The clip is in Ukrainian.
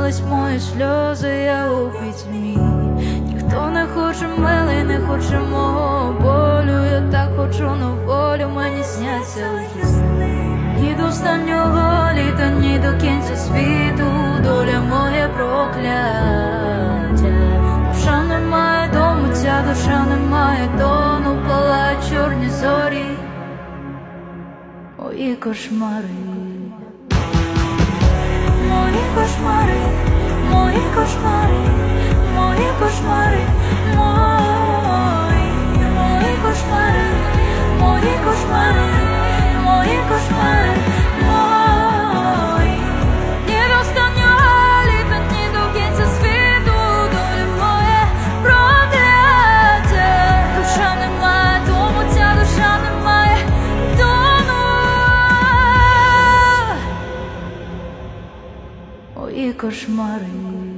Змились мої сльози, я у пітьмі. Ніхто не хоче милий, не хоче мого болю. Я так хочу на волю, мені сняться лихі сни. Ні до останнього літа, ні до кінця світу. Доля моє прокляття. Душа не має дому, ця душа не має тону. Палають чорні зорі, мої кошмари. Мої кошмари, мої кошмари, мої кошмари, мої кошмари, мої кошмари, мої кошмари, мої. Ні до останнього літа, ні до кінця світу. Доля моє прокляття. Душа не має дому, ця душа не має тону. Мої кошмари.